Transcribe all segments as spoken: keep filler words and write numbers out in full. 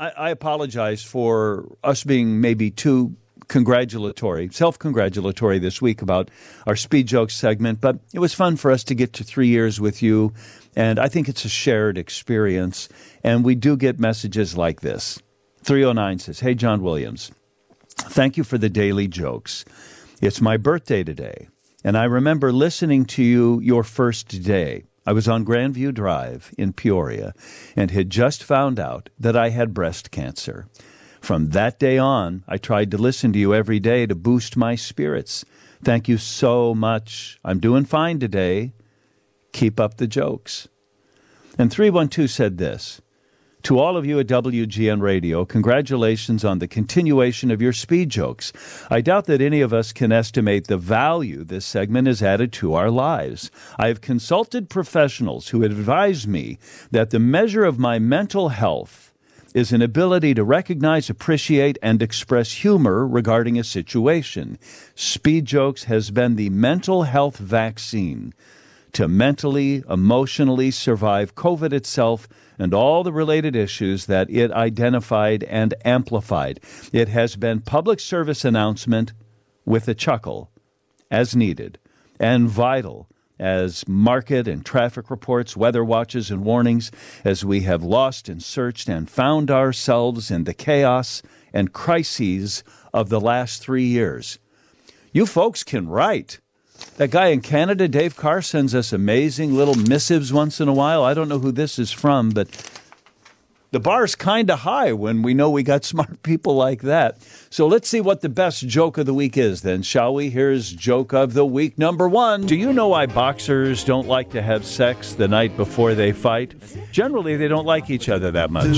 I, I apologize for us being maybe too congratulatory, self-congratulatory this week about our Speed Jokes segment, but it was fun for us to get to three years with you, and I think it's a shared experience, and we do get messages like this. three oh nine says, "Hey, John Williams, thank you for the daily jokes. It's my birthday today, and I remember listening to you your first day. I was on Grandview Drive in Peoria and had just found out that I had breast cancer. From that day on, I tried to listen to you every day to boost my spirits. Thank you so much. I'm doing fine today. Keep up the jokes." And three one two said this, "To all of you at W G N Radio, congratulations on the continuation of your Speed Jokes. I doubt that any of us can estimate the value this segment has added to our lives. I have consulted professionals who advise me that the measure of my mental health is an ability to recognize, appreciate, and express humor regarding a situation. Speed Jokes has been the mental health vaccine to mentally, emotionally survive COVID itself and all the related issues that it identified and amplified. It has been public service announcement with a chuckle, as needed, and vital as market and traffic reports, weather watches, and warnings, as we have lost and searched and found ourselves in the chaos and crises of the last three years. You folks can write. That guy in Canada, Dave Carr, sends us amazing little missives once in a while. I don't know who this is from, but the bar's kind of high when we know we got smart people like that. So let's see what the best joke of the week is then, shall we? Here's joke of the week number one. Do you know why boxers don't like to have sex the night before they fight? Generally, they don't like each other that much.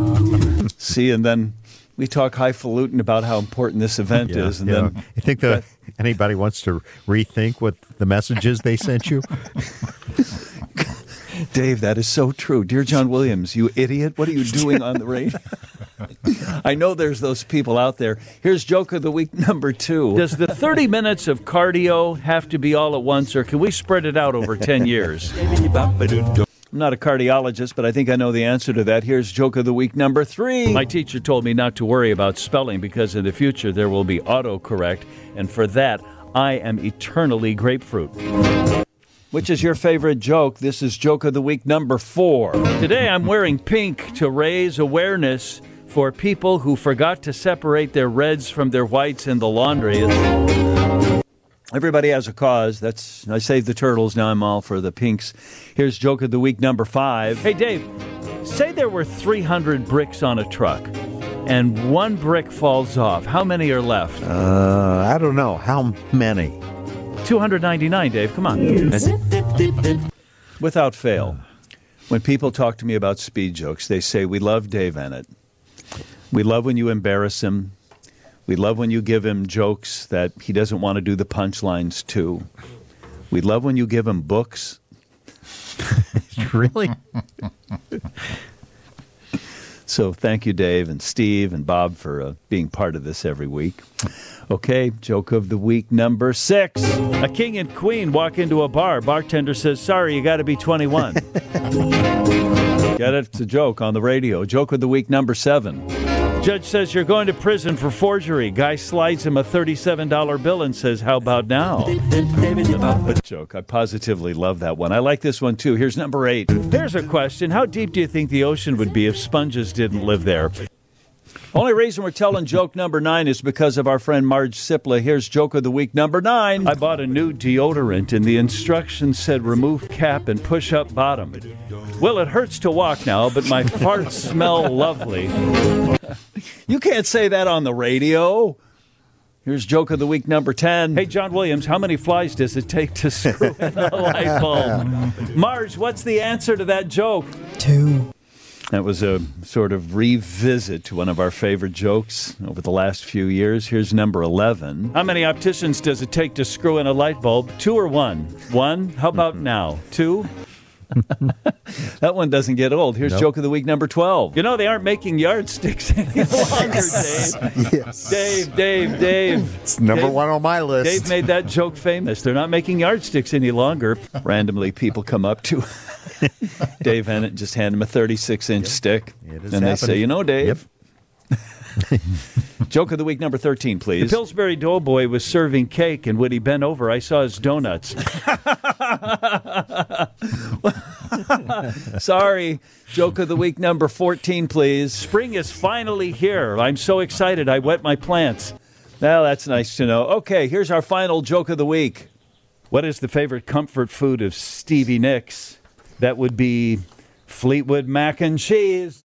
See, and then we talk highfalutin about how important this event yeah, is. And yeah. then you think that anybody wants to rethink what the messages they sent you? Dave, that is so true. Dear John Williams, you idiot. What are you doing on the radio? I know there's those people out there. Here's joke of the week number two. Does the thirty minutes of cardio have to be all at once, or can we spread it out over ten years? I'm not a cardiologist, but I think I know the answer to that. Here's joke of the week number three. My teacher told me not to worry about spelling because in the future there will be autocorrect, and for that, I am eternally grapefruit. Which is your favorite joke? This is joke of the week number four. Today I'm wearing pink to raise awareness for people who forgot to separate their reds from their whites in the laundry. Everybody has a cause. That's I saved the turtles. Now I'm all for the pinks. Here's joke of the week number five. Hey, Dave, say there were three hundred bricks on a truck and one brick falls off. How many are left? Uh, I don't know. How many? two hundred ninety-nine, Dave. Come on. Without fail, when people talk to me about Speed Jokes, they say, we love Dave Ennett. We love when you embarrass him. We love when you give him jokes that he doesn't want to do the punchlines to. We love when you give him books. Really? So thank you, Dave and Steve and Bob, for uh, being part of this every week. Okay, joke of the week number six. A king and queen walk into a bar. Bartender says, sorry, you got to be twenty-one. Get it? It's a joke on the radio. Joke of the week number seven. Judge says you're going to prison for forgery. Guy slides him a thirty-seven dollar bill and says, how about now? Joke. I positively love that one. I like this one, too. Here's number eight. Here's a question. How deep do you think the ocean would be if sponges didn't live there? Only reason we're telling joke number nine is because of our friend Marge Sipla. Here's joke of the week number nine. I bought a new deodorant, and the instructions said remove cap and push up bottom. Well, it hurts to walk now, but my farts smell lovely. You can't say that on the radio. Here's joke of the week number ten. Hey, John Williams, how many flies does it take to screw in a light bulb? Marge, what's the answer to that joke? Two. That was a sort of revisit to one of our favorite jokes over the last few years. Here's number eleven. How many opticians does it take to screw in a light bulb? Two or one? One? How about now? Two? That one doesn't get old. Here's Nope. joke of the week number twelve. You know, they aren't making yardsticks any longer, Dave. Yes. Dave, Dave, Dave. It's number Dave- one on my list. Dave made that joke famous. They're not making yardsticks any longer. Randomly, people come up to Dave and just hand him a thirty-six inch stick. It has And they happened. say, you know, Dave. Yep. Joke of the week number thirteen, please. The Pillsbury Doughboy was serving cake, and when he bent over, I saw his donuts. Sorry. Joke of the week number fourteen, please. Spring is finally here. I'm so excited. I wet my plants. Well, that's nice to know. Okay, here's our final joke of the week. What is the favorite comfort food of Stevie Nicks? That would be Fleetwood mac and cheese.